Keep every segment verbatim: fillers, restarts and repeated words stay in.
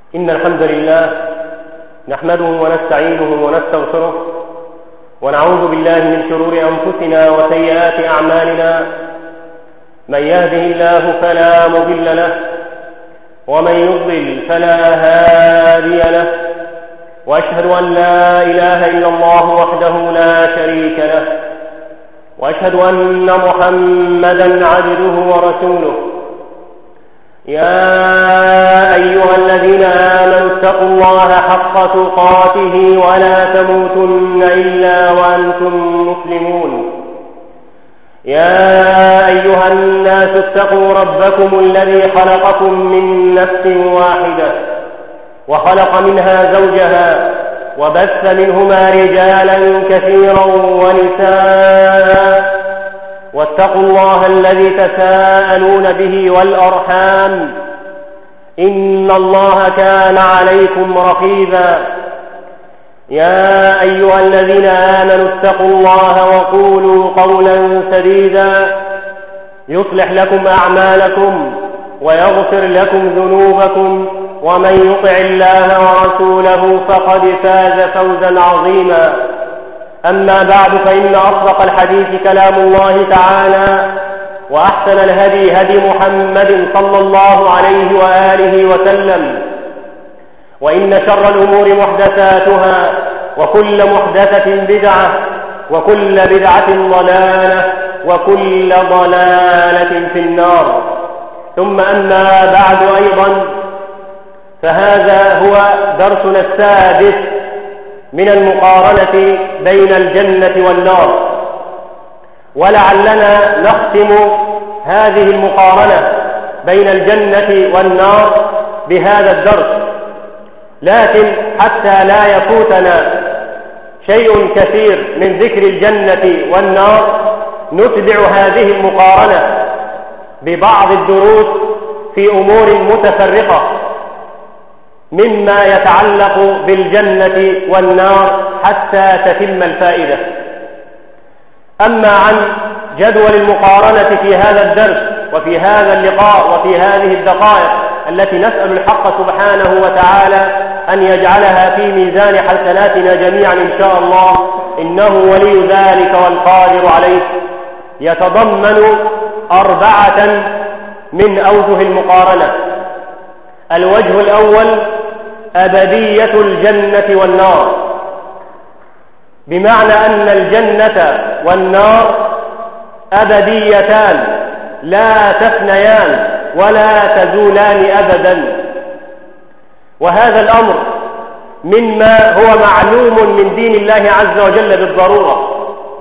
إن الحمد لله نحمده ونستعينه ونستغفره ونعوذ بالله من شرور أنفسنا وسيئات أعمالنا. من يهده الله فلا مضل له ومن يضلل فلا هادي له، وأشهد أن لا إله إلا الله وحده لا شريك له، وأشهد أن محمدا عبده ورسوله. يا أيها الذين آمنوا اتقوا الله حق تقاته ولا تموتن إلا وأنتم مسلمون. يا أيها الناس اتقوا ربكم الذي خلقكم من نفس واحدة وخلق منها زوجها وبث منهما رجالا كثيرا ونساء، واتقوا الله الذي تساءلون به والأرحام إن الله كان عليكم رقيبا. يا أيها الذين آمنوا اتقوا الله وقولوا قولا سديدا يصلح لكم أعمالكم ويغفر لكم ذنوبكم، ومن يطع الله ورسوله فقد فاز فوزا عظيما. أما بعد، فإن أصدق الحديث كلام الله تعالى، وأحسن الهدي هدي محمد صلى الله عليه وآله وسلم، وإن شر الأمور محدثاتها، وكل محدثة بدعة، وكل بدعة ضلالة، وكل ضلالة في النار. ثم أما بعد أيضا، فهذا هو درسنا السادس من المقارنة بين الجنة والنار، ولعلنا نختم هذه المقارنة بين الجنة والنار بهذا الدرس، لكن حتى لا يفوتنا شيء كثير من ذكر الجنة والنار نتبع هذه المقارنة ببعض الدروس في أمور متفرقة مما يتعلق بالجنة والنار حتى تتم الفائدة. أما عن جدول المقارنة في هذا الدرس وفي هذا اللقاء وفي هذه الدقائق التي نسأل الحق سبحانه وتعالى أن يجعلها في ميزان حسناتنا جميعا إن شاء الله، إنه ولي ذلك والقادر عليه، يتضمن أربعة من أوجه المقارنة. الوجه الأول أبدية الجنة والنار، بمعنى أن الجنة والنار أبديتان لا تفنيان ولا تزولان أبدا، وهذا الأمر مما هو معلوم من دين الله عز وجل بالضرورة،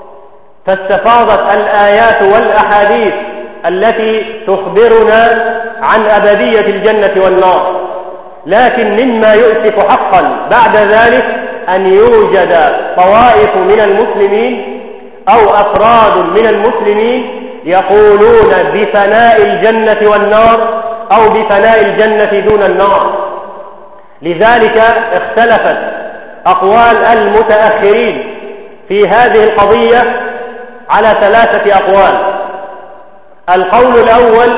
فاستفاضت الآيات والأحاديث التي تخبرنا عن أبدية الجنة والنار. لكن مما يؤسف حقا بعد ذلك أن يوجد طوائف من المسلمين أو أفراد من المسلمين يقولون بفناء الجنة والنار أو بفناء الجنة دون النار. لذلك اختلفت أقوال المتأخرين في هذه القضية على ثلاثة أقوال. القول الأول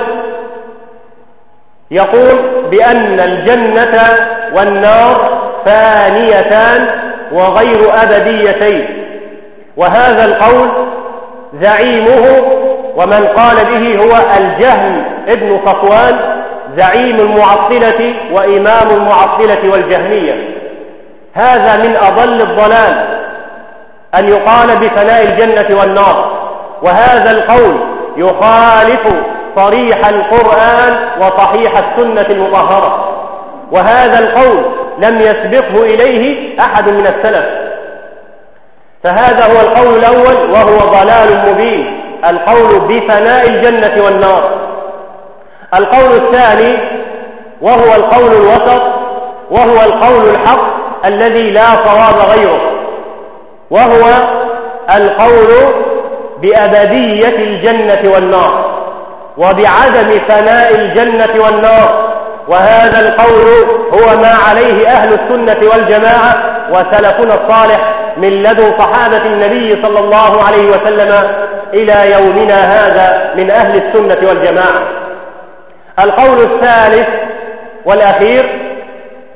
يقول بأن الجنة والنار فانيتان وغير أبديتين، وهذا القول زعيمه ومن قال به هو الجهم ابن صفوان، زعيم المعطلة وإمام المعطلة والجهمية. هذا من أضل الضلال أن يقال بفناء الجنة والنار، وهذا القول يخالف صريح القرآن وصحيح السنة المطهرة، وهذا القول لم يسبقه إليه أحد من السلف. فهذا هو القول الأول وهو ضلال مبين، القول بفناء الجنة والنار. القول الثاني وهو القول الوسط، وهو القول الحق الذي لا صواب غيره، وهو القول بأبدية الجنة والنار وبعدم فناء الجنة والنار، وهذا القول هو ما عليه أهل السنة والجماعة وسلفنا الصالح من لدن صحابة النبي صلى الله عليه وسلم إلى يومنا هذا من أهل السنة والجماعة. القول الثالث والأخير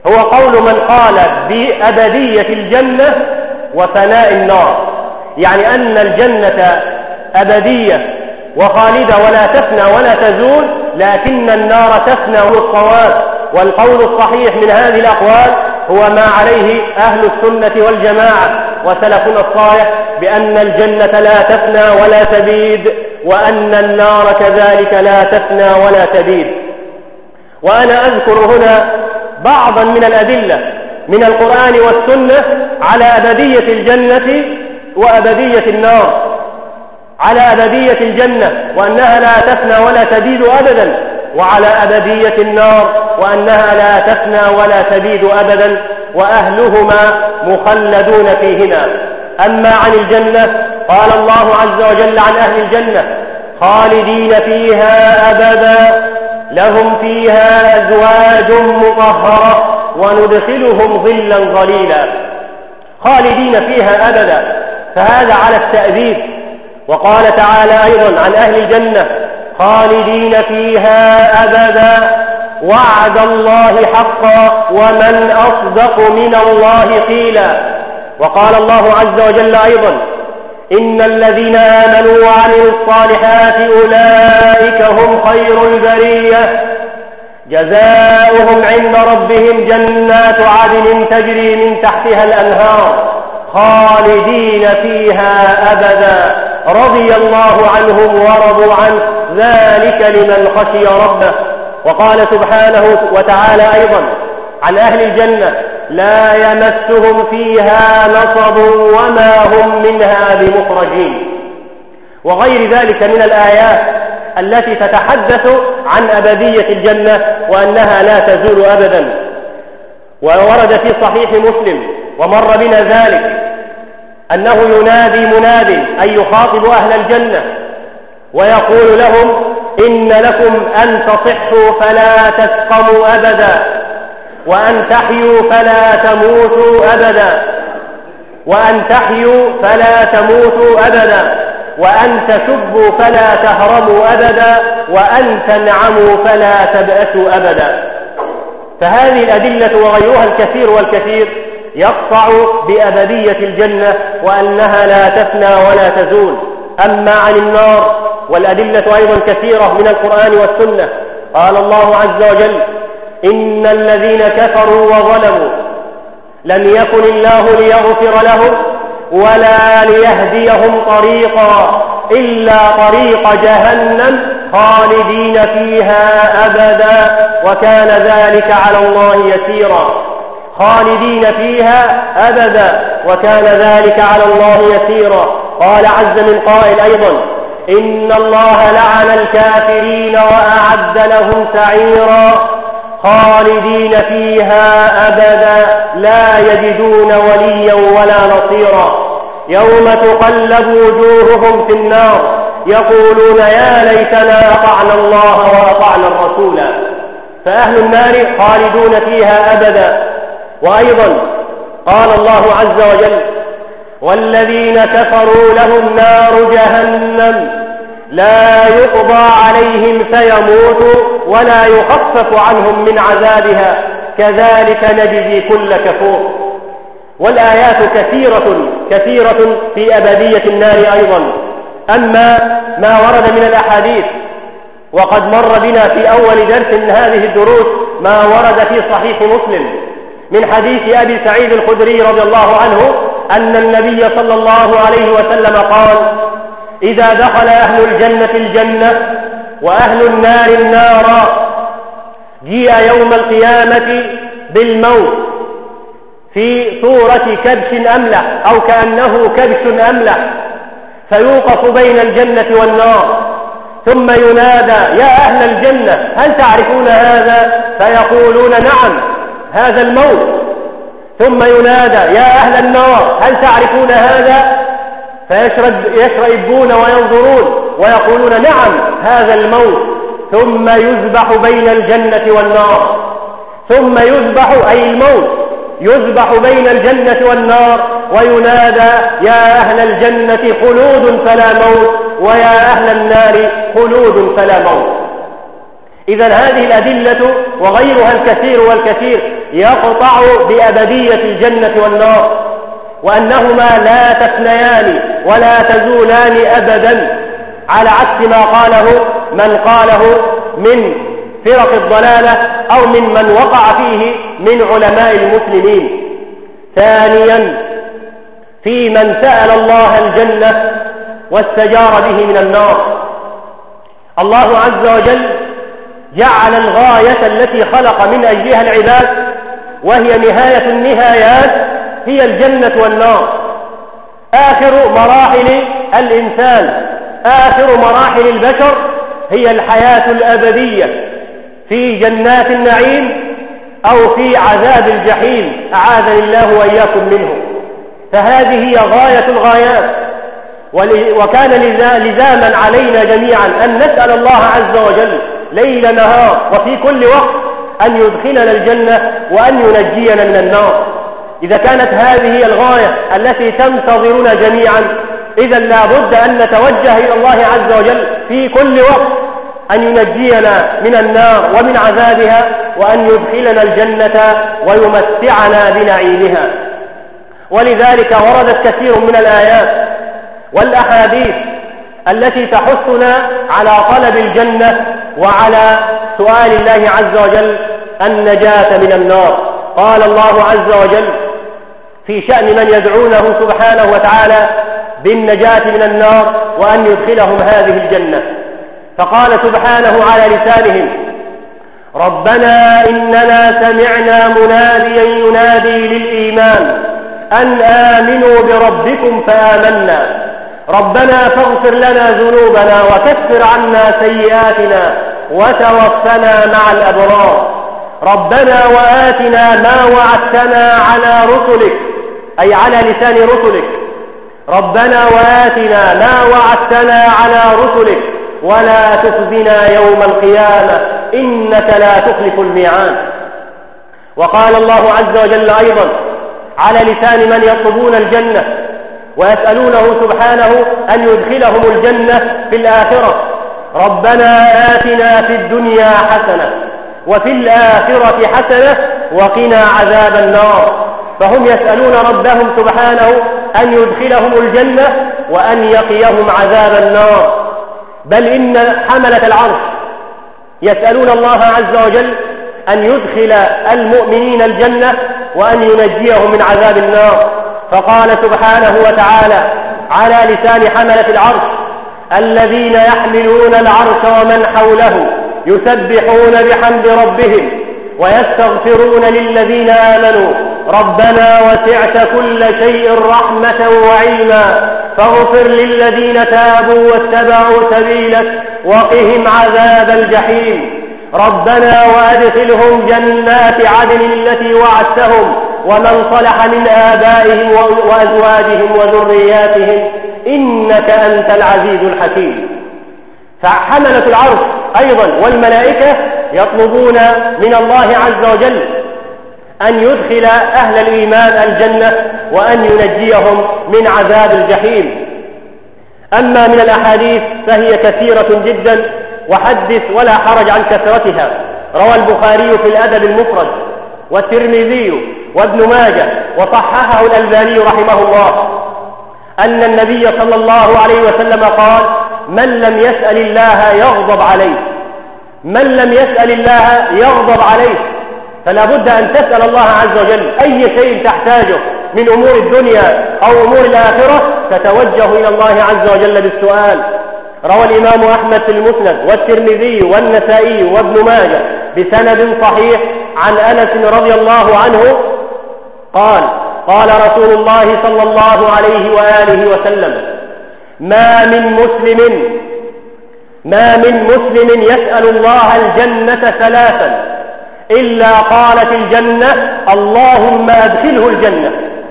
هو قول من قال بأبدية الجنة وفناء النار، يعني أن الجنة أبدية وخالدة ولا تفنى ولا تزول، لكن النار تفنى والصواب. والقول الصحيح من هذه الأقوال هو ما عليه أهل السنة والجماعة وسلفنا الصالح، بأن الجنة لا تفنى ولا تبيد، وأن النار كذلك لا تفنى ولا تبيد. وأنا أذكر هنا بعضا من الأدلة من القرآن والسنة على أبدية الجنة وأبدية النار، على أبدية الجنة وأنها لا تفنى ولا تبيد أبدا، وعلى أبدية النار وأنها لا تفنى ولا تبيد أبدا، وأهلهما مخلدون فيهما. أما عن الجنة قال الله عز وجل عن أهل الجنة: خالدين فيها أبدا لهم فيها أزواج مطهرة وندخلهم ظلا ظليلا. خالدين فيها أبدا، فهذا على التأبيد. وقال تعالى أيضا عن أهل الجنة: خالدين فيها أبدا وعد الله حقا ومن أصدق من الله قيلا. وقال الله عز وجل أيضا: إن الذين آمنوا وعملوا الصالحات أولئك هم خير البرية جزاؤهم عند ربهم جنات عدن تجري من تحتها الأنهار خالدين فيها أبدا رضي الله عنهم ورضوا عنه ذلك لمن خشي ربه. وقال سبحانه وتعالى أيضا عن أهل الجنة: لا يمسهم فيها نصب وما هم منها بمخرجين. وغير ذلك من الآيات التي تتحدث عن أبدية الجنة وأنها لا تزول أبدا. وورد في صحيح مسلم ومر بنا ذلك أنه ينادي مناد أي يخاطب أهل الجنة ويقول لهم: إن لكم أن تصحوا فلا تسقموا أبدا، وأن تحيوا فلا تموتوا أبدا، وأن تحيوا فلا تموتوا أبدا، وأن تشبوا فلا تهرموا أبدا، وأن تنعموا فلا تبأسوا أبدا. فهذه الأدلة وغيرها الكثير والكثير يقطع بأبدية الجنة وأنها لا تفنى ولا تزول. أما عن النار والأدلة أيضا كثيرة من القرآن والسنة. قال الله عز وجل: إن الذين كفروا وظلموا لم يكن الله ليغفر لهم ولا ليهديهم طريقا إلا طريق جهنم خالدين فيها أبدا وكان ذلك على الله يسيرا. خالدين فيها أبدا وكان ذلك على الله يسيرا. قال عز من قائل أيضا: إن الله لعن الكافرين وأعد لهم سعيرا خالدين فيها أبدا لا يجدون وليا ولا نصيرا. يوم تقلب وجوههم في النار يقولون يا ليتنا أطعنا الله وأطعنا الرسول. فأهل النار خالدون فيها أبدا. وأيضا قال الله عز وجل: والذين كفروا لهم نار جهنم لا يقضى عليهم فيموتوا ولا يخفف عنهم من عذابها كذلك نجزي كل كفور. والآيات كثيرة كثيرة في أبدية النار أيضا. أما ما ورد من الأحاديث وقد مر بنا في أول درس من هذه الدروس ما ورد في صحيح مسلم من حديث أبي سعيد الخدري رضي الله عنه أن النبي صلى الله عليه وسلم قال: إذا دخل أهل الجنة الجنة وأهل النار النار جيء يوم القيامة بالموت في صورة كبش أملح أو كأنه كبش أملح فيوقف بين الجنة والنار ثم ينادى: يا أهل الجنة هل تعرفون هذا؟ فيقولون: نعم هذا الموت. ثم ينادى: يا أهل النار هل تعرفون هذا؟ فيشرئبون وينظرون ويقولون: نعم هذا الموت. ثم يذبح بين الجنة والنار، ثم يذبح أي الموت يذبح بين الجنة والنار وينادى: يا أهل الجنة خلود فلا موت، ويا أهل النار خلود فلا موت. إذن هذه الأدلة وغيرها الكثير والكثير يقطع بأبدية الجنة والنار، وأنهما لا تفنيان ولا تزولان أبدا، على عكس ما قاله من قاله من فرق الضلالة أو من من وقع فيه من علماء المسلمين. ثانيا، في من سأل الله الجنة واستجار به من النار. الله عز وجل جعل الغاية التي خلق من أجلها العباد، وهي نهاية النهايات، هي الجنة والنار. آخر مراحل الإنسان، آخر مراحل البشر هي الحياة الأبدية في جنات النعيم أو في عذاب الجحيم، أعاذني الله وإياكم منه. فهذه هي غاية الغايات، وكان لزاما علينا جميعا أن نسأل الله عز وجل ليل نهار وفي كل وقت أن يدخلنا الجنة وأن ينجينا من النار. إذا كانت هذه الغاية التي تنتظرنا جميعا، إذا لا بد أن نتوجه إلى الله عز وجل في كل وقت أن ينجينا من النار ومن عذابها، وأن يدخلنا الجنة ويمتعنا بنعيمها. ولذلك وردت كثير من الآيات والأحاديث التي تحثنا على طلب الجنة وعلى سؤال الله عز وجل النجاة من النار. قال الله عز وجل في شأن من يدعونه سبحانه وتعالى بالنجاة من النار وأن يدخلهم هذه الجنة، فقال سبحانه على لسانهم: ربنا إننا سمعنا مناديا ينادي للإيمان أن آمنوا بربكم فآمنا، ربنا فاغفر لنا ذنوبنا وكفر عنا سيئاتنا وتوفنا مع الأبرار، ربنا وآتنا ما وعدتنا على رسلك، أي على لسان رسلك، ربنا وآتنا ما وعدتنا على رسلك ولا تخزنا يوم القيامة إنك لا تخلف الميعاد. وقال الله عز وجل أيضا على لسان من يطلبون الجنة ويسألونه سبحانه أن يدخلهم الجنة في الآخرة: ربنا آتنا في الدنيا حسنة وفي الآخرة حسنة وقنا عذاب النار. فهم يسألون ربهم سبحانه أن يدخلهم الجنة وأن يقيهم عذاب النار. بل إن حملة العرش يسألون الله عز وجل أن يدخل المؤمنين الجنة وأن ينجيهم من عذاب النار. فقال سبحانه وتعالى على لسان حملة العرش: الذين يحملون العرش ومن حوله يسبحون بحمد ربهم ويستغفرون للذين آمنوا ربنا وسعت كل شيء رحمة وعلما فاغفر للذين تابوا واتبعوا سبيلك وقهم عذاب الجحيم، ربنا وأدخلهم جنات عدن التي وعدتهم ومن صلح من آبائهم وأزواجهم وذرياتهم إنك أنت العزيز الحكيم. فحملة العرش أيضا والملائكة يطلبون من الله عز وجل أن يدخل أهل الإيمان الجنة وأن ينجيهم من عذاب الجحيم. أما من الأحاديث فهي كثيرة جدا، وحدث ولا حرج عن كثرتها. روى البخاري في الأدب المفرد والترمذي وابن ماجه وصححه الألباني رحمه الله أن النبي صلى الله عليه وسلم قال: من لم يسأل الله يغضب عليه، من لم يسأل الله يغضب عليه. فلا بد أن تسأل الله عز وجل أي شيء تحتاجه من أمور الدنيا أو أمور الآخرة، تتوجه إلى الله عز وجل بالسؤال. روى الإمام أحمد في المسند والترمذي والنسائي وابن ماجه بسند صحيح عن أنس رضي الله عنه قال: قال رسول الله صلى الله عليه وآله وسلم: ما من مسلم ما من مسلم يسأل الله الجنة ثلاثا إلا قالت الجنة اللهم أدخله الجنة،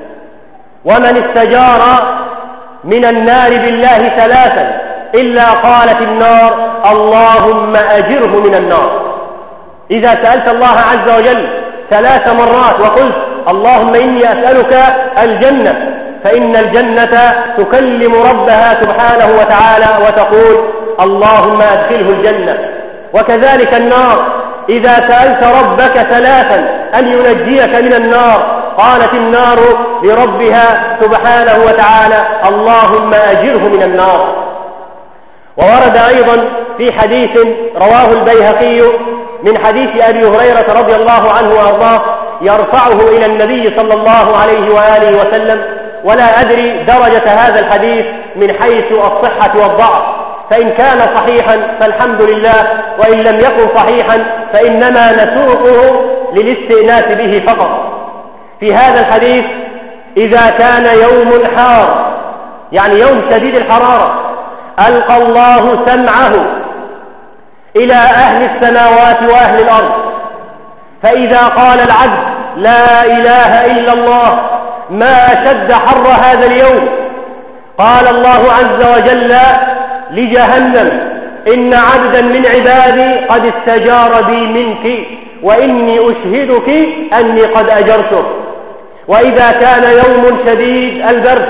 ومن استجار من النار بالله ثلاثا إلا قالت النار اللهم أجره من النار. إذا سألت الله عز وجل ثلاث مرات وقلت اللهم إني أسألك الجنة، فإن الجنة تكلم ربها سبحانه وتعالى وتقول اللهم أدخله الجنة. وكذلك النار، إذا سألت ربك ثلاثا أن ينجيك من النار قالت النار لربها سبحانه وتعالى اللهم أجره من النار. وورد أيضا في حديث رواه البيهقي من حديث أبي هريرة رضي الله عنه وأرضاه يرفعه إلى النبي صلى الله عليه وآله وسلم، ولا أدري درجة هذا الحديث من حيث الصحة والضعف، فإن كان صحيحا فالحمد لله، وإن لم يكن صحيحا فإنما نسوقه للاستئناس به فقط. في هذا الحديث إذا كان يوم حار، يعني يوم شديد الحرارة، ألقى الله سمعه إلى أهل السماوات وأهل الأرض، فإذا قال العبد لا إله إلا الله ما أشد حر هذا اليوم، قال الله عز وجل لجهنم إن عبدا من عبادي قد استجار بي منك وإني أشهدك أني قد أجرته. وإذا كان يوم شديد البرد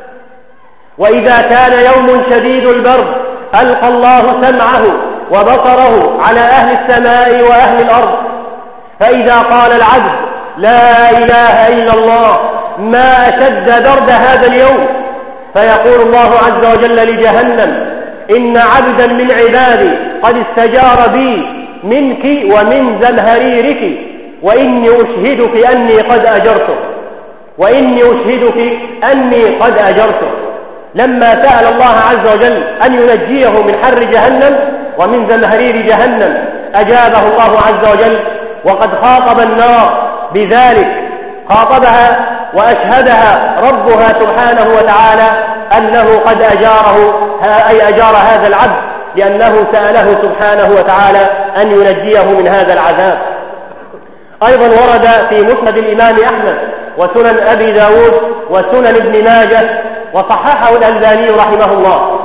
وإذا كان يوم شديد البرد ألقى الله سمعه وبصره على أهل السماء وأهل الأرض، فإذا قال العبد لا إله إلا الله ما أشد برد هذا اليوم، فيقول الله عز وجل لجهنم إن عبدا من عبادي قد استجار بي منك ومن زمهريرك وإني أشهدك أني قد أجرته وإني أشهدك أني قد أجرته. لما سأل الله عز وجل أن ينجيه من حر جهنم ومن زمهرير جهنم أجابه الله عز وجل، وقد خاطب النار بذلك، خاطبها وأشهدها ربها سبحانه وتعالى أنه قد أجاره، أي أجار هذا العبد، لأنه سأله سبحانه وتعالى أن ينجيه من هذا العذاب. أيضا ورد في مسند الإمام أحمد وسنن أبي داود وسنن ابن ماجه وصححه الألباني رحمه الله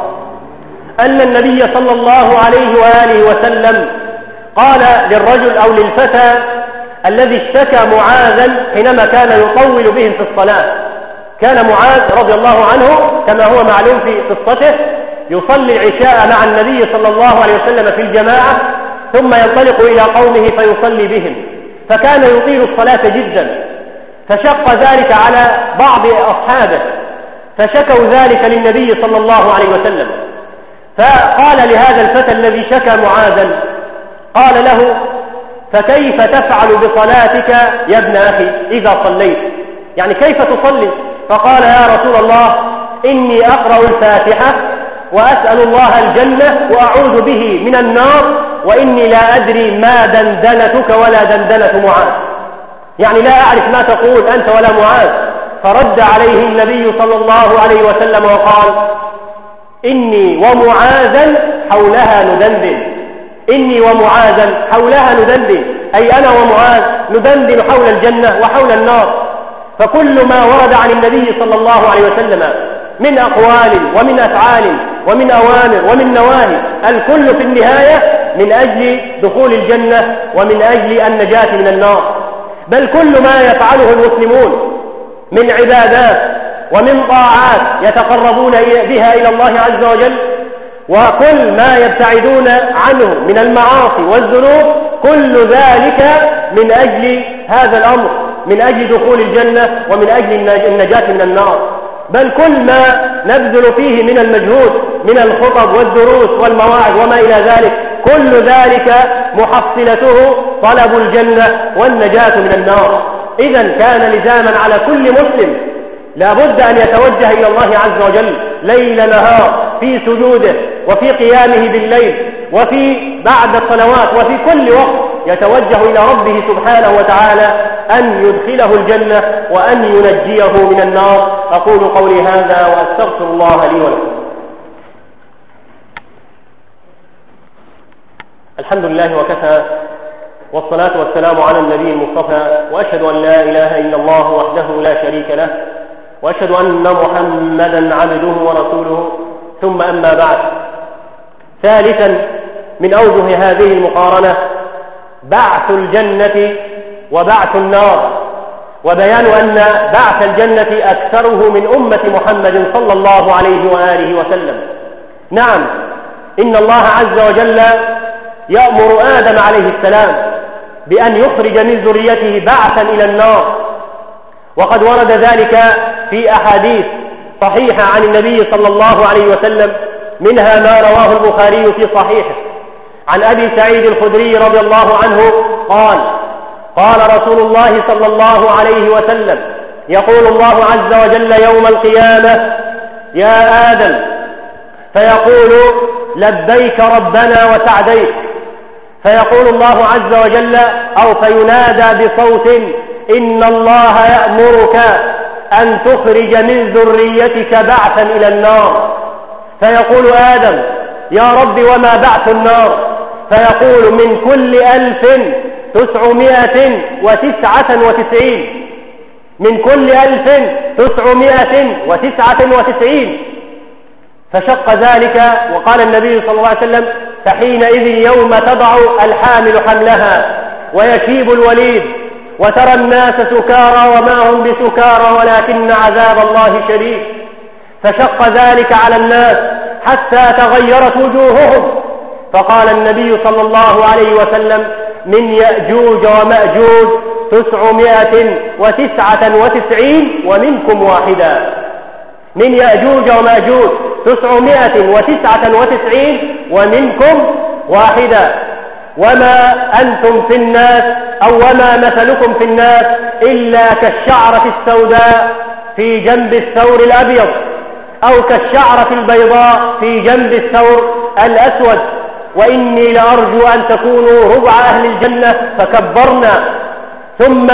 أن النبي صلى الله عليه وآله وسلم قال للرجل أو للفتى الذي اشتكى معاذا حينما كان يطول بهم في الصلاة. كان معاذ رضي الله عنه كما هو معلوم في قصته يصلي العشاء مع النبي صلى الله عليه وسلم في الجماعة، ثم ينطلق إلى قومه فيصلي بهم، فكان يطيل الصلاة جدا، فشق ذلك على بعض أصحابه، فشكوا ذلك للنبي صلى الله عليه وسلم، فقال لهذا الفتى الذي شكى معاذا، قال له فكيف تفعل بصلاتك يا ابن أخي إذا صليت؟ يعني كيف تصلي؟ فقال يا رسول الله إني أقرأ الفاتحة وأسأل الله الجنة وأعوذ به من النار، وإني لا أدري ما دندنتك ولا دندنة معاذ، يعني لا أعرف ما تقول أنت ولا معاذ. فرد عليه النبي صلى الله عليه وسلم وقال إني ومعاذا حولها ندندن، إني ومعاذا حولها ندندن، أي أنا ومعاذ ندندن حول الجنة وحول النار. فكل ما ورد عن النبي صلى الله عليه وسلم من أقوال ومن أفعال ومن أوامر ومن نواهي، الكل في النهاية من أجل دخول الجنة ومن أجل النجاة من النار. بل كل ما يفعله المسلمون من عبادات ومن طاعات يتقربون بها إلى الله عز وجل، وكل ما يبتعدون عنه من المعاصي والذنوب، كل ذلك من أجل هذا الأمر، من أجل دخول الجنة ومن أجل النجاة من النار. بل كل ما نبذل فيه من المجهود من الخطب والدروس والمواعظ وما إلى ذلك، كل ذلك محصلته طلب الجنة والنجاة من النار. إذن كان لزاما على كل مسلم لا بد أن يتوجه إلى الله عز وجل ليل نهار في سجوده وفي قيامه بالليل وفي بعد الصلوات وفي كل وقت يتوجه إلى ربه سبحانه وتعالى أن يدخله الجنة وأن ينجيه من النار. أقول قولي هذا وأستغفر الله لي ولكم. الحمد لله وكفى، والصلاة والسلام على النبي المصطفى، وأشهد أن لا إله إلا الله وحده لا شريك له، وأشهد أن محمدا عبده ورسوله، ثم أما بعد. ثالثا من أوجه هذه المقارنة بعث الجنة وبعث النار، وبيان أن بعث الجنة أكثره من أمة محمد صلى الله عليه وآله وسلم. نعم، إن الله عز وجل يأمر آدم عليه السلام بأن يخرج من ذريته بعثا إلى النار، وقد ورد ذلك في أحاديث صحيحة عن النبي صلى الله عليه وسلم، منها ما رواه البخاري في صحيحه عن أبي سعيد الخدري رضي الله عنه قال: قال رسول الله صلى الله عليه وسلم: يقول الله عز وجل يوم القيامة: يا آدم، فيقول: لبيك ربنا وسعديك، فيقول الله عز وجل أو فينادى بصوت: إن الله يأمرك أن تخرج من ذريتك بعثا إلى النار. فيقول آدم: يا رب وما بعث النار؟ فيقول: من كل ألف تسعمائة وتسعة وتسعين، من كل ألف تسعمائة وتسعة وتسعين. فشق ذلك، وقال النبي صلى الله عليه وسلم: فحينئذ يوم تضع الحامل حملها ويشيب الوليد وترى الناس سكارى وما هم بسكارى ولكن عذاب الله شديد. فشق ذلك على الناس حتى تغيرت وجوههم، فقال النبي صلى الله عليه وسلم: من يأجوج ومأجوج تسعمائة وتسعة وتسعين ومنكم واحدا. من يأجوج ومأجوج تسعمائة وتسعة وتسعين ومنكم واحدا. وما أنتم في الناس أو وما مثلكم في الناس إلا كالشعرة السوداء في جنب الثور الأبيض، أو كالشعرة البيضاء في جنب الثور الأسود. وإني لأرجو أن تكونوا ربع أهل الجنة فكبرنا، ثم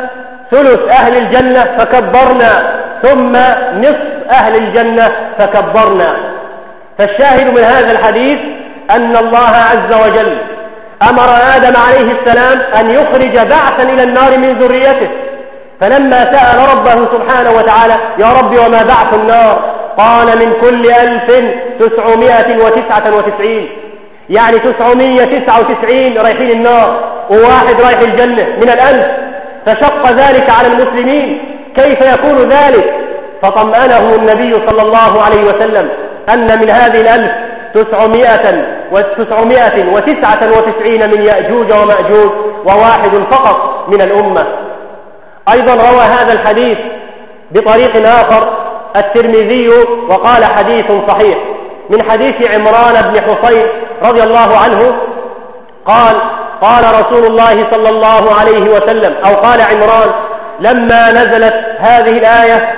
ثلث أهل الجنة فكبرنا، ثم نصف أهل الجنة فكبرنا. فالشاهد من هذا الحديث أن الله عز وجل أمر آدم عليه السلام أن يخرج بعثا إلى النار من ذريته، فلما سأل ربه سبحانه وتعالى: يا رب وما بعث النار؟ قال: من كل ألف تسعمائة وتسعة وتسعين، يعني تسعمائة وتسعة وتسعين رايحين النار وواحد رايح الجنة من الألف. فشق ذلك على المسلمين، كيف يكون ذلك؟ فطمأنه النبي صلى الله عليه وسلم أن من هذه الألف تسعمائة وتسعمائة وتسعة وتسعين من يأجوج ومأجوج وواحد فقط من الأمة. أيضا روى هذا الحديث بطريق آخر الترمذي وقال حديث صحيح، من حديث عمران بن حصين رضي الله عنه قال: قال رسول الله صلى الله عليه وسلم، أو قال عمران لما نزلت هذه الآية: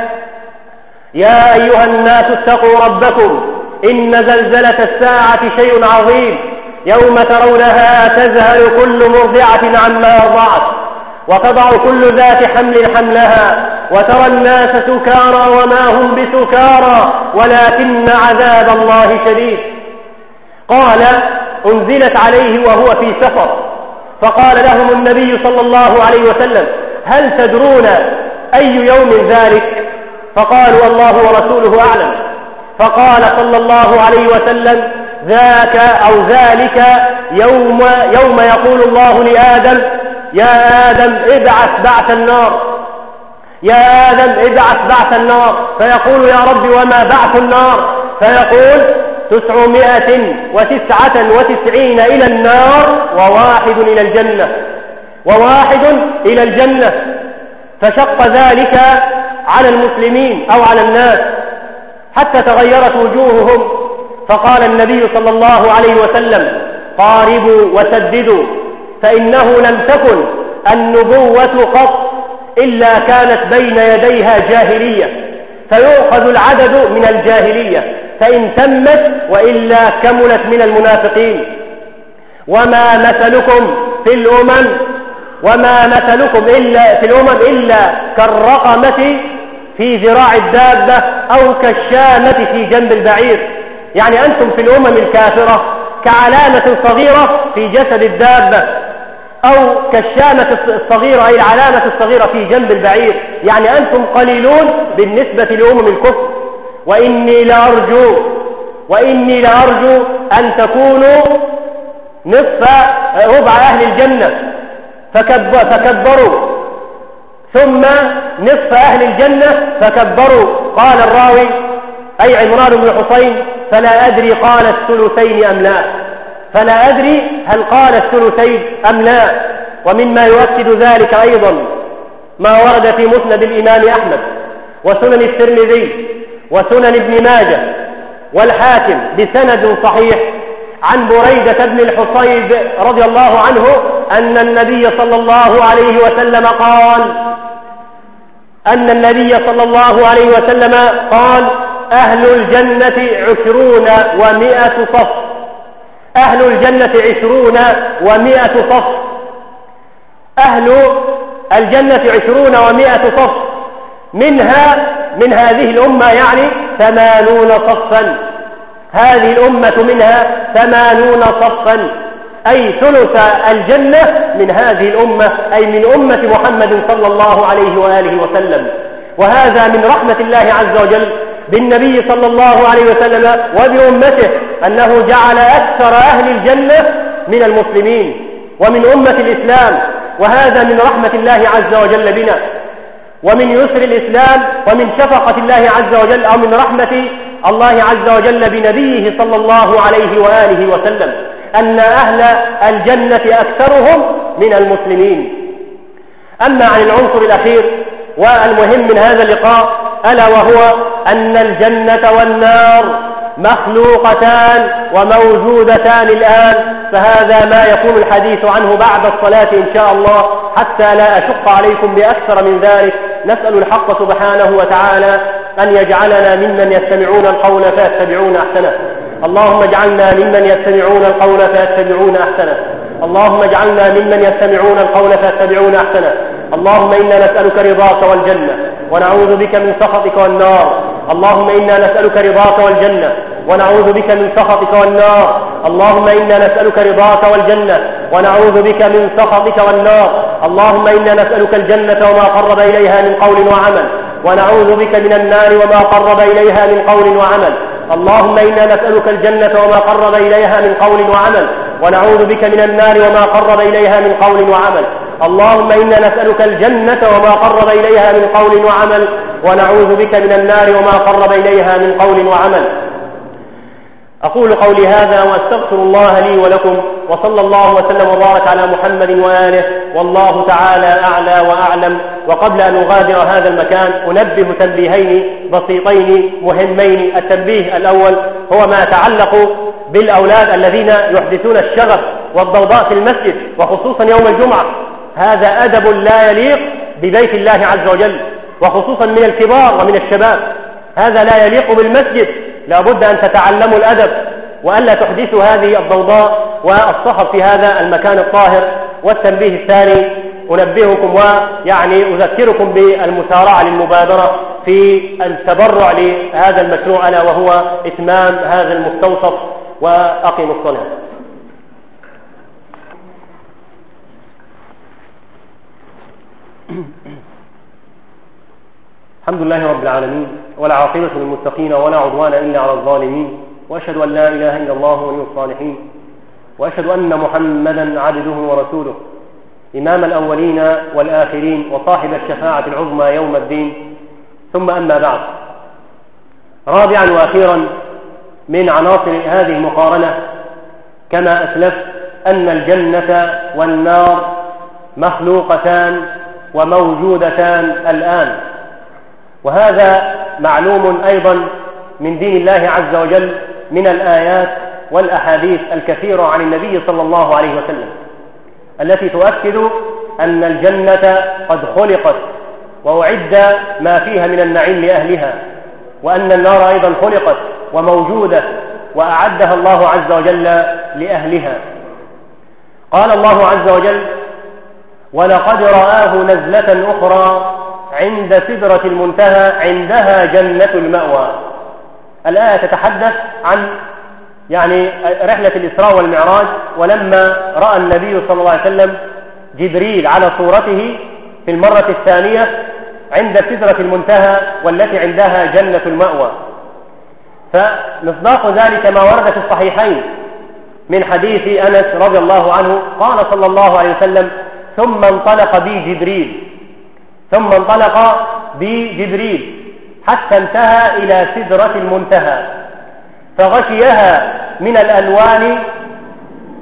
يا أيها الناس اتقوا ربكم إن زلزلة الساعة شيء عظيم، يوم ترونها تذهل كل مرضعة عما أرضعت وتضع كل ذات حمل حملها وترى الناس سكارى وما هم بسكارى ولكن عذاب الله شديد. قال: أنزلت عليه وهو في سفر، فقال لهم النبي صلى الله عليه وسلم: هل تدرون أي يوم ذلك؟ فقالوا: الله ورسوله أعلم. فقال صلى الله عليه وسلم: ذاك أو ذلك يوم, يوم يقول الله لآدم: يا آدم ابعث بعث النار، يا آدم ابعث بعث النار. فيقول: يا رب وما بعث النار؟ فيقول: تسعمائة وتسعة وتسعين إلى النار وواحد إلى الجنة، وواحد إلى الجنة. فشق ذلك على المسلمين أو على الناس حتى تغيرت وجوههم. فقال النبي صلى الله عليه وسلم: قاربوا وسددوا، فإنه لم تكن النبوة قط إلا كانت بين يديها جاهلية، فيؤخذ العدد من الجاهلية فإن تمت، وإلا كملت من المنافقين. وما مثلكم في الأمم وما مثلكم إلا في الأمم إلا كالرقمة في ذراع الدابة أو كالشامة في جنب البعير، يعني أنتم في الأمم الكافرة كعلامة صغيرة في جسد الدابة، أو كالشامة الصغيرة أي العلامة الصغيرة في جنب البعير، يعني أنتم قليلون بالنسبة لأمم الكفر. وإني لأرجو وإني لأرجو أن تكونوا نصف ربع أهل الجنة فكبروا، ثم نصف أهل الجنة فكبروا. قال الراوي أي عمران بن حصين: فلا أدري قال الثلثين أم لا. فلا أدري هل قال الثلثين أم لا. ومما يؤكد ذلك أيضا ما ورد في مسند الإمام أحمد وسنن الترمذي وسنن ابن ماجه والحاكم بسند صحيح عن بريدة بن الحصيب رضي الله عنه أن النبي صلى الله عليه وسلم قال أن النبي صلى الله عليه وسلم قال أهل الجنة عشرون ومائة صف أهل الجنة عشرون ومائة صف أهل الجنة عشرون ومائة صف منها من هذه الأمة يعني ثمانون صفا هذه الأمة منها ثمانون صفا أي ثلث الجنة من هذه الأمة أي من أمة محمد صلى الله عليه وآله وسلم. وهذا من رحمة الله عز وجل بالنبي صلى الله عليه وسلم وبأمته أنه جعل أكثر أهل الجنة من المسلمين ومن أمة الإسلام، وهذا من رحمة الله عز وجل بنا ومن يسر الإسلام ومن شفقة الله عز وجل أو من رحمة الله عز وجل بنبيه صلى الله عليه وآله وسلم أن أهل الجنة أكثرهم من المسلمين. أما عن العنصر الأخير والمهم من هذا اللقاء ألا وهو أن الجنة والنار مخلوقتان وموجودتان الآن، فهذا ما يكون الحديث عنه بعد الصلاة إن شاء الله حتى لا أشق عليكم بأكثر من ذلك. نسأل الحق سبحانه وتعالى أن يجعلنا ممن يستمعون القول فيتبعون أحسنه. اللهم اجعلنا ممن يستمعون القول فيتبعون أحسنه. اللهم اجعلنا ممن يستمعون القول فيتبعون أحسنه. اللهم إنا نسألك رضاك والجنة ونعوذ بك من سخطك والنار. اللهم إنا نسألك رضاك والجنة ونعوذ بك من سخطك والنار. اللهم إنا نسألك رضاك والجنة ونعوذ بك من سخطك والنار. اللهم إنا نسألك الجنة وما قرب إليها من قول وعمل ونعوذ بك من النار وما قرب إليها من قول وعمل. اللهم إنا نسألك الجنة وما قرب إليها من قول وعمل ونعوذ بك من النار وما قرب إليها من قول وعمل. اللهم إنا نسألك الجنة وما قرب إليها من قول وعمل ونعوذ بك من النار وما قرب إليها من قول وعمل. أقول قولي هذا وأستغفر الله لي ولكم، وصلى الله وسلم وبارك على محمد وآله، والله تعالى أعلى وأعلم. وقبل أن أغادر هذا المكان أنبه تنبيهين بسيطين مهمين. التنبيه الأول هو ما يتعلق بالأولاد الذين يحدثون الشغف والضوضاء في المسجد وخصوصا يوم الجمعة. هذا أدب لا يليق ببيت الله عز وجل، وخصوصا من الكبار ومن الشباب. هذا لا يليق بالمسجد، لا بد أن تتعلموا الأدب وألا تحدثوا هذه الضوضاء والصخب في هذا المكان الطاهر. والتنبيه الثاني أنبهكم ويعني أذكركم بالمسارعة للمبادرة في التبرع لهذا المشروع ألا وهو إتمام هذا المستوصف. وأقيموا الصلاة. الحمد لله رب العالمين والعاقبة للمتقين ولا عدوان إلا على الظالمين، وأشهد أن لا إله إلا الله ولي الصالحين، وأشهد أن محمدا عبده ورسوله إمام الأولين والآخرين وصاحب الشفاعة العظمى يوم الدين. ثم أما بعد، رابعا وأخيرا من عناصر هذه المقارنة كما أسلفت أن الجنة والنار مخلوقتان وموجودتان الآن، وهذا معلوم أيضا من دين الله عز وجل من الآيات والأحاديث الكثيرة عن النبي صلى الله عليه وسلم التي تؤكد أن الجنة قد خلقت وأعد ما فيها من النعيم لأهلها، وأن النار أيضا خلقت وموجودة وأعدها الله عز وجل لأهلها. قال الله عز وجل: ولقد رآه نزلة أخرى عند سدرة المنتهى عندها جنة المأوى. الآية تتحدث عن يعني رحلة الإسراء والمعراج، ولما رأى النبي صلى الله عليه وسلم جبريل على صورته في المرة الثانية عند سدرة المنتهى والتي عندها جنة المأوى. فمصداق ذلك ما ورد في الصحيحين من حديث أنس رضي الله عنه قال صلى الله عليه وسلم: ثم انطلق بي جبريل ثم انطلق بي جبريل حتى انتهى إلى سدرة المنتهى فغشيها من الألوان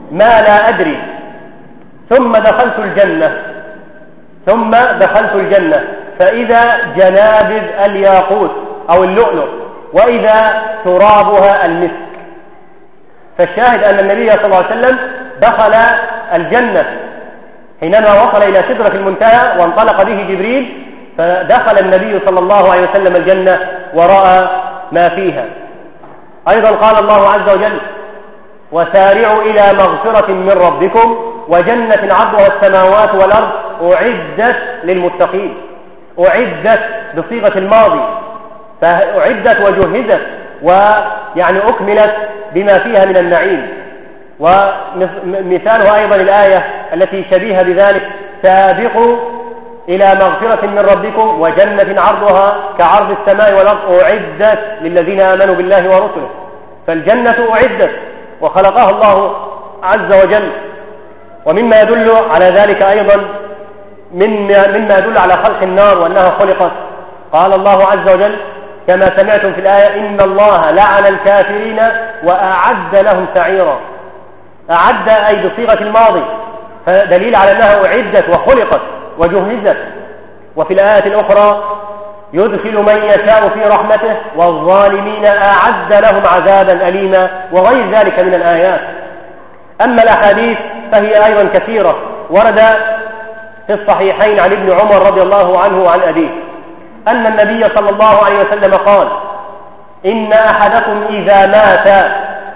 ما لا أدري، ثم دخلت الجنة ثم دخلت الجنة فإذا جنابذ الياقوت أو اللؤلؤ وإذا ترابها المسك. فالشاهد أن النبي صلى الله عليه وسلم دخل الجنة حينما وصل إلى سدرة المنتهى وانطلق به جبريل، فدخل النبي صلى الله عليه وسلم الجنة ورأى ما فيها. أيضا قال الله عز وجل: وسارعوا إلى مغفرة من ربكم وجنة عرضها السماوات والأرض أعدت للمتقين. أعدت بصيغة الماضي، فأعدت وجهزت ويعني أكملت بما فيها من النعيم. ومثالها أيضا الآية التي شبيهة بذلك: سابقوا إلى مغفرة من ربكم وجنة عرضها كعرض السماء والأرض أعدت للذين آمنوا بالله ورسله. فالجنة أعدت وخلقها الله عز وجل. ومما يدل على ذلك أيضا مما يدل على خلق النار وأنها خلقت، قال الله عز وجل كما سمعتم في الآية: إن الله لعن الكافرين وأعد لهم سعيرا. أعد أي بصيغة الماضي، فدليل على أنها أعدت وخلقت وجهزت. وفي الآية الأخرى: يدخل من يشاء في رحمته والظالمين أعد لهم عذابا أليما، وغير ذلك من الآيات. أما الأحاديث فهي أيضا كثيرة، ورد في الصحيحين عن ابن عمر رضي الله عنه وعن أبيه أن النبي صلى الله عليه وسلم قال: إن أحدكم إذا مات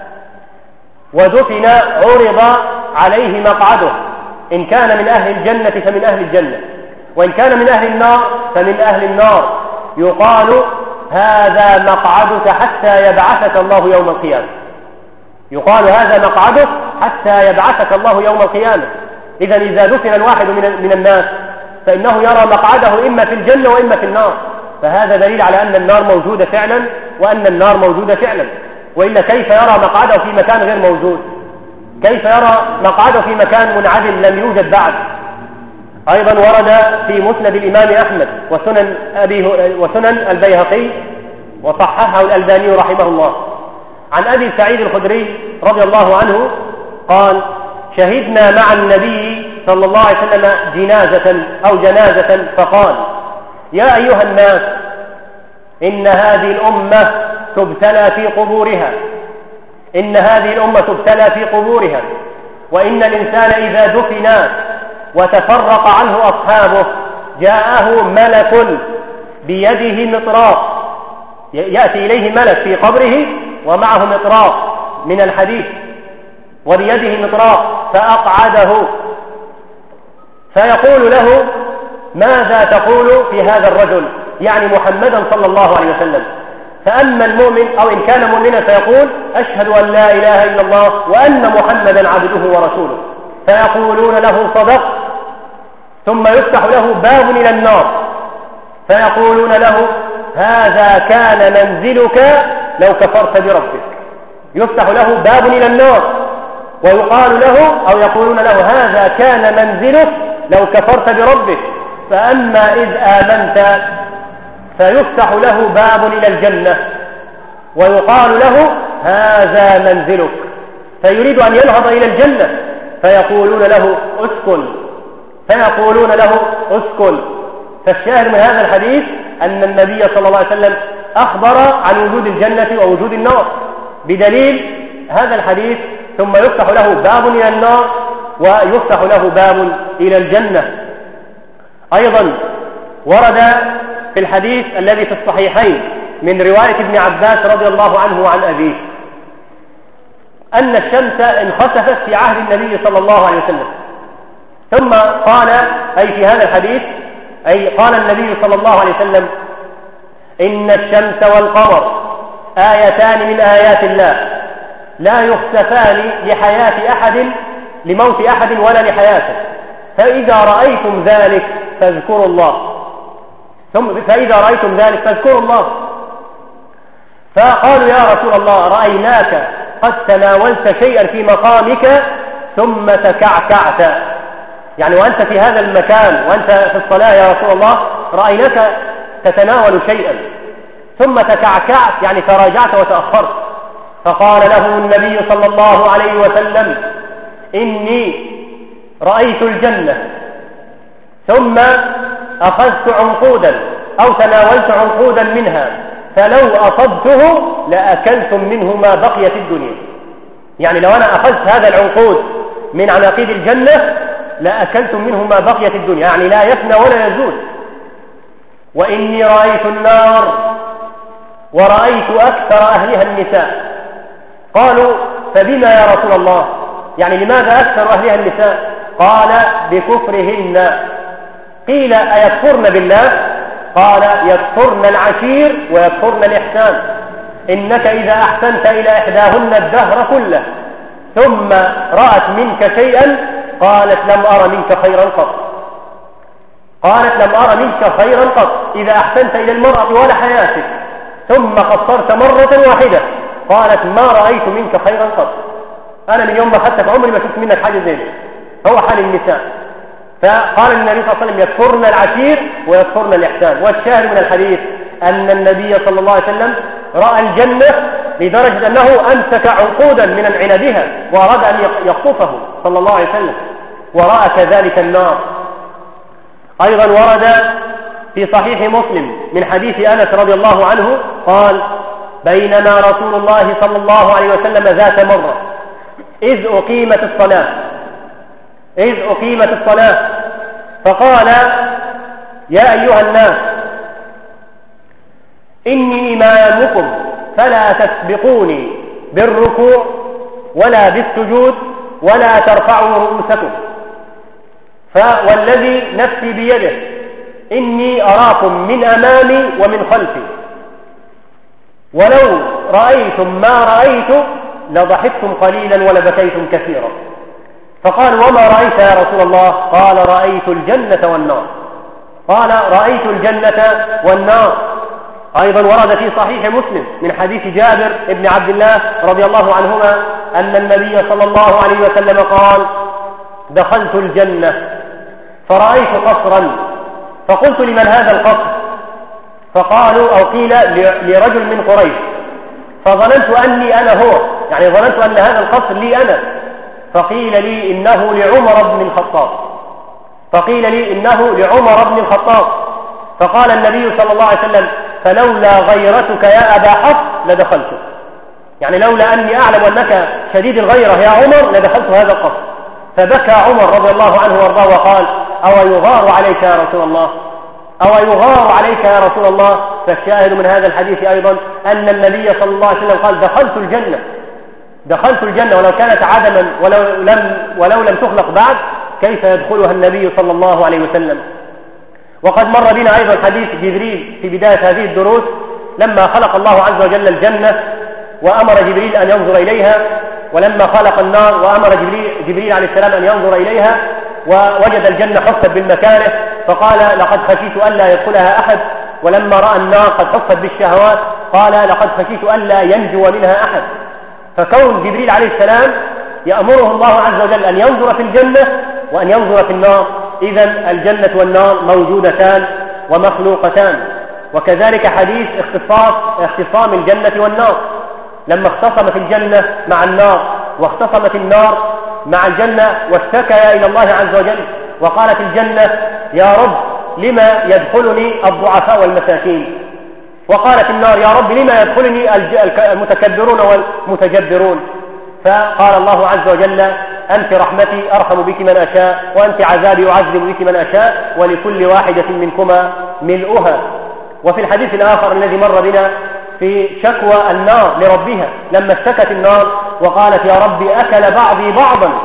ودفن عرض عليه مقعده، إن كان من أهل الجنة فمن أهل الجنة، وإن كان من أهل النار فمن أهل النار، يقال: هذا مقعدك حتى يبعثك الله يوم القيامة. يقال: هذا مقعدك حتى يبعثك الله يوم القيامة. إذن إذا دفن الواحد من الناس فإنه يرى مقعده إما في الجنة وإما في النار، فهذا دليل على أن النار موجودة فعلا وأن النار موجودة فعلا، وإلا كيف يرى مقعده في مكان غير موجود؟ كيف يرى مقعده في مكان منعدم لم يوجد بعد؟ أيضا ورد في مسند الإمام أحمد وسنن, أبي وسنن البيهقي وصححه الألباني رحمه الله عن أبي سعيد الخدري رضي الله عنه قال: شهدنا مع النبي صلى الله عليه وسلم جنازة أو جنازة فقال: يا أيها الناس، إن هذه الأمة تبتلى في قبورها إن هذه الأمة تبتلى في قبورها وإن الإنسان إذا دفن وتفرق عنه أصحابه جاءه ملك بيده مطراق، يأتي إليه ملك في قبره ومعه مطراق من الحديد وبيده مطراق فأقعده، فيقول له: ماذا تقول في هذا الرجل؟ يعني محمدا صلى الله عليه وسلم. فأما المؤمن أو إن كان مؤمنا فيقول: أشهد أن لا إله إلا الله وأن محمدا عبده ورسوله، فيقولون له: صدق. ثم يفتح له باب إلى النار فيقولون له: هذا كان منزلك لو كفرت بربك. يفتح له باب إلى النار ويقال له أو يقولون له: هذا كان منزلك لو كفرت بربك. فأما إذ آمنت فيفتح له باب إلى الجنة ويقال له: هذا منزلك، فيريد أن ينهض إلى الجنة فيقولون له: اسكن، فيقولون له: اسكن. فالشاهد من هذا الحديث أن النبي صلى الله عليه وسلم أخبر عن وجود الجنة ووجود النار بدليل هذا الحديث، ثم يفتح له باب إلى النار ويفتح له باب إلى الجنة. أيضا ورد في الحديث الذي في الصحيحين من رواية ابن عباس رضي الله عنه وعن أبيه أن الشمس انخسفت في عهد النبي صلى الله عليه وسلم، ثم قال أي في هذا الحديث أي قال النبي صلى الله عليه وسلم: إن الشمس والقمر آيتان من آيات الله لا يخسفان لحياة أحد لموت أحد ولا لحياته، فإذا رأيتم ذلك فاذكروا الله ثم فإذا رأيتم ذلك فاذكروا الله. فقالوا: يا رسول الله، رأيناك قد تناولت شيئا في مقامك ثم تكعكعت، يعني وأنت في هذا المكان وأنت في الصلاة يا رسول الله رأيناك تتناول شيئا ثم تكعكعت، يعني تراجعت وتأخرت. فقال له النبي صلى الله عليه وسلم: إني رأيت الجنة ثم أخذت عنقودا أو تناولت عنقودا منها فلو أصبته لأكلتم منه ما بقي في الدنيا. يعني لو أنا أخذت هذا العنقود من عناقيد الجنة لأكلتم منه ما بقي في الدنيا، يعني لا يفنى ولا يزول. وإني رأيت النار ورأيت أكثر أهلها النساء. قالوا فبما يا رسول الله؟ يعني لماذا أكثر أهلها النساء؟ قال بكفرهن. قيل أيكفرن بالله؟ قال يكفرن العشير ويكفرن الإحسان. إنك إذا أحسنت إلى إحداهن الدهر كله ثم رأت منك شيئا قالت لم أر منك خيرا قط. قالت لم أر منك خيرا قط. إذا أحسنت إلى المرأة طوال حياتك ثم قصرت مرة واحدة قالت ما رأيت منك خيرا قط. أنا من يوم ما حتى في عمري ما شفت منك حاجة زي دي. هو حال النساء. فقال النبي صلى الله عليه وسلم يكفرن العشير ويكفرن الإحسان. والشاهد من الحديث أن النبي صلى الله عليه وسلم رأى الجنة لدرجة أنه أمسك عنقودا من عنبها وأراد أن يقطفه صلى الله عليه وسلم. ورأى كذلك النار. أيضا ورد في صحيح مسلم من حديث أنس رضي الله عنه قال بينما رسول الله صلى الله عليه وسلم ذات مرة إذ أقيمت الصلاة إذ أقيمت الصلاة فقال يا أيها الناس إني إمامكم فلا تسبقوني بالركوع ولا بالسجود ولا ترفعوا رؤوسكم فوالذي نفسي بيده إني أراكم من أمامي ومن خلفي ولو رأيتم ما رأيت لضحكتم قليلا ولبكيتم كثيرا. فقال وما رأيت يا رسول الله؟ قال رأيت الجنة والنار. قال رأيت الجنة والنار. أيضا ورد في صحيح مسلم من حديث جابر بن عبد الله رضي الله عنهما أن النبي صلى الله عليه وسلم قال دخلت الجنة فرأيت قصرا فقلت لمن هذا القصر؟ فقالوا أو قيل لرجل من قريش فظننت أني أنا هو، يعني ظننت أن هذا القصر لي أنا. فقيل لي إنه لعمر بن الخطاب فقيل لي إنه لعمر بن الخطاب فقال النبي صلى الله عليه وسلم فلولا غيرتك يا أبا حفص لدخلته. يعني لولا أني أعلم أنك شديد الغيرة يا عمر لدخلت هذا القصر. فبكى عمر رضي الله عنه وارضاه وقال أو يغار عليك يا رسول الله أو يغار عليك يا رسول الله. فالشاهد من هذا الحديث أيضا أن النبي صلى الله عليه وسلم قال دخلت الجنة دخلت الجنة ولو كانت عدما ولو لم, ولو لم تخلق بعد كيف يدخلها النبي صلى الله عليه وسلم. وقد مر بنا أيضا حديث جبريل في بداية هذه الدروس لما خلق الله عز وجل الجنة وأمر جبريل أن ينظر إليها، ولما خلق النار وأمر جبريل, جبريل عليه السلام أن ينظر إليها ووجد الجنة حفت بالمكاره فقال لقد خشيت ألا يدخلها أحد. ولما رأى النار قد حفت بالشهوات قال لقد خشيت ألا ينجو منها أحد. فكون جبريل عليه السلام يأمره الله عز وجل أن ينظر في الجنة وأن ينظر في النار، إذن الجنة والنار موجودتان ومخلوقتان. وكذلك حديث اختصاص اختصام الجنة والنار لما اختصمت الجنة مع النار واختصمت النار مع الجنة واشتكيا إلى الله عز وجل وقالت الجنة يا رب لما يدخلني الضعفاء والمساكين، وقالت النار يا رب لما يدخلني المتكبرون والمتجبرون. فقال الله عز وجل أنت رحمتي أرحم بك من أشاء وأنت عذابي أعذب بك من أشاء ولكل واحدة منكما ملؤها. وفي الحديث الآخر الذي مر بنا في شكوى النار لربها لما اشتكت النار وقالت يا رب أكل بعضي بعضا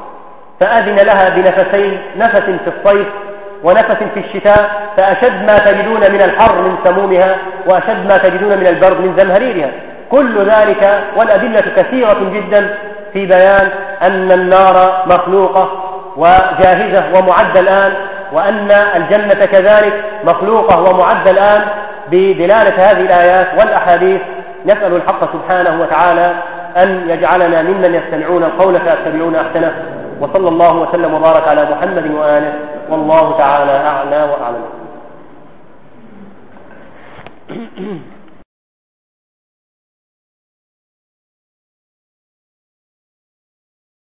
فأذن لها بنفسين، نفس في الصيف ونفس في الشتاء، فأشد ما تجدون من الحر من سمومها وأشد ما تجدون من البرد من زمهريرها. كل ذلك والأدلة كثيرة جدا في بيان أن النار مخلوقة وجاهزة ومعدة الآن، وأن الجنة كذلك مخلوقة ومعدة الآن بدلالة هذه الآيات والأحاديث. نسأل الحق سبحانه وتعالى أن يجعلنا ممن يستمعون القول فيتبعون أحسنه، وصلى الله وسلم وبارك على محمد وآله، والله تعالى أعلى وأعلم.